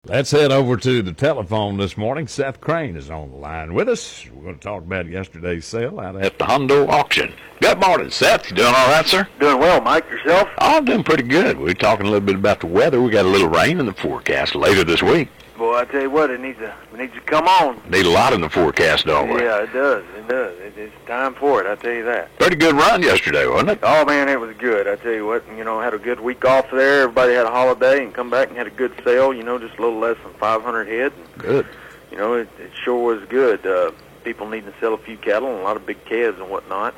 Let's head over to the telephone this morning. Seth Crane is on the line with us. We're going to talk about yesterday's sale out at the Hondo auction. Good morning, Seth. You doing all right, sir? Doing well, Mike. Yourself? Oh, I'm doing pretty good. We're talking a little bit about the weather. We got a little rain in the forecast later this week. Boy, I tell you what, it needs to come on. Need a lot in the forecast, don't we? Yeah, it does. It does. It's time for it, I tell you that. Pretty good run yesterday, wasn't it? Oh, man, it was good. I tell you what, had a good week off there. Everybody had a holiday and come back and had a good sale, just a little less than 500 head. Good. It sure was good. People needing to sell a few cattle and a lot of big calves and whatnot.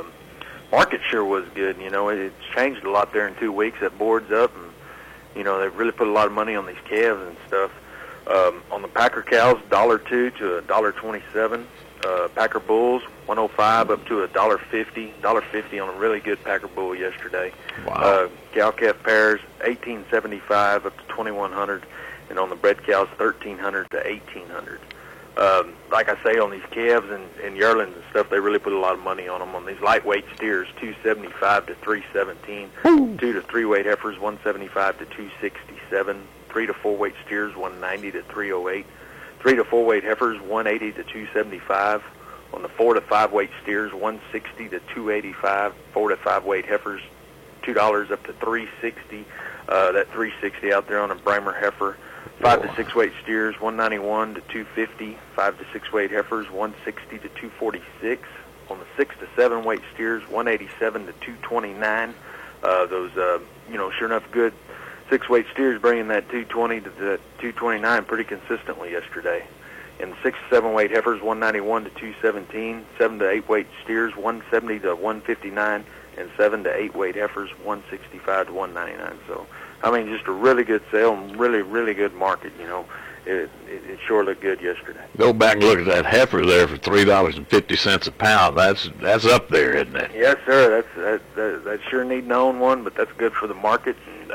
Market sure was good. It's changed a lot there in 2 weeks. That board's up, and, they've really put a lot of money on these calves and stuff. On the Packer cows, $1.02 to $1.27. Packer bulls, $1.05 up to $1.50. $1.50 on a really good Packer bull yesterday. Wow. Cow calf pairs, $18.75 up to $2,100, and on the bred cows, $1,300 to $1,800. Like I say, on these calves and yearlings and stuff, they really put a lot of money on them. On these lightweight steers, $275 to $317. 2 to 3 weight heifers, $175 to $267. 3 to 4 weight steers, $190 to $308. 3 to 4 weight heifers, $180 to $275. On the 4 to 5 weight steers, $160 to $285. 4 to 5 weight heifers, $2 up to $360. That $360 out there on a Bramer heifer. 5 to 6 weight steers, $191 to $250. 5 to 6 weight heifers, $160 to $246. On the 6 to 7 weight steers, $187 to $229. Those sure enough good 6 weight steers bringing that 220 to the 229 pretty consistently yesterday. And 6 to 7 weight heifers, $191 to $217. 7 to 8 weight steers, $170 to $159, and 7 to 8 weight heifers, $165 to $199. So, just a really good sale and really, really good market. It sure looked good yesterday. Go back and look at that heifer there for $3.50 a pound. That's up there, isn't it? Yes, sir. That sure need to own one, but that's good for the market, and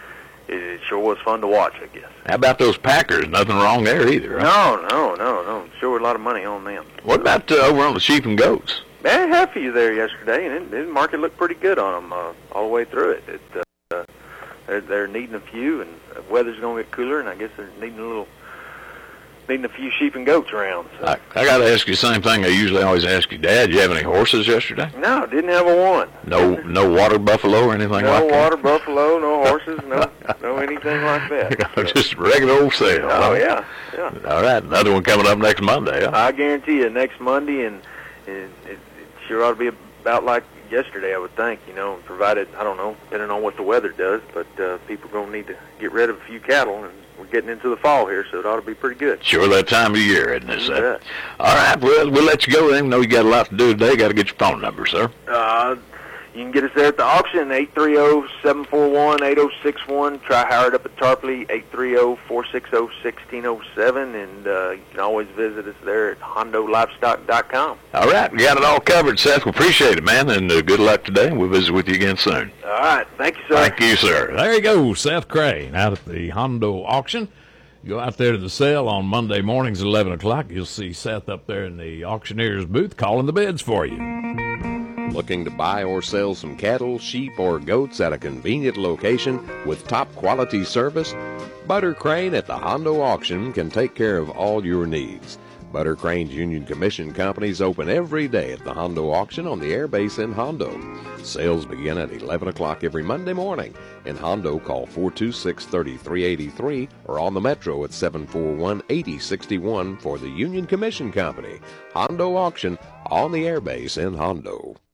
it sure was fun to watch, I guess. How about those Packers? Nothing wrong there either, right? No. Sure a lot of money on them. What about over on the sheep and goats? I had half of you there yesterday, and the market looked pretty good on them all the way through it. They're needing a few, and the weather's going to get cooler, and I guess they're needing a few sheep and goats around. So. I got to ask you the same thing I usually always ask you, Dad. Did you have any horses yesterday? No, didn't have a one. No water buffalo or anything like that? No water buffalo, no horses, no anything like that. Just a regular old sale. Oh, yeah. All right, another one coming up next Monday, huh? I guarantee you, next Monday, and it sure ought to be about like yesterday, I would think, provided, I don't know, depending on what the weather does, but people are going to need to get rid of a few cattle, and we're getting into the fall here, so it ought to be pretty good. Sure, that time of year, isn't it, sir? Yeah. All right, well, we'll let you go then. Know you got a lot to do today. Got to get your phone number, sir. You can get us there at the auction, 830-741-8061. Try Howard up at Tarpley, 830-460-1607, and you can always visit us there at HondoLivestock.com. All right, we got it all covered, Seth. We appreciate it, man, and good luck today. We'll visit with you again soon. All right, thank you, sir. Thank you, sir. There you go, Seth Crane out at the Hondo auction. Go out there to the sale on Monday mornings at 11 o'clock. You'll see Seth up there in the auctioneer's booth calling the bids for you. Looking to buy or sell some cattle, sheep, or goats at a convenient location with top quality service? Butter Crane at the Hondo auction can take care of all your needs. Butter Crane's Union Commission companies open every day at the Hondo auction on the airbase in Hondo. Sales begin at 11 o'clock every Monday morning. In Hondo, call 426-3383 or on the Metro at 741-8061 for the Union Commission Company. Hondo auction on the airbase in Hondo.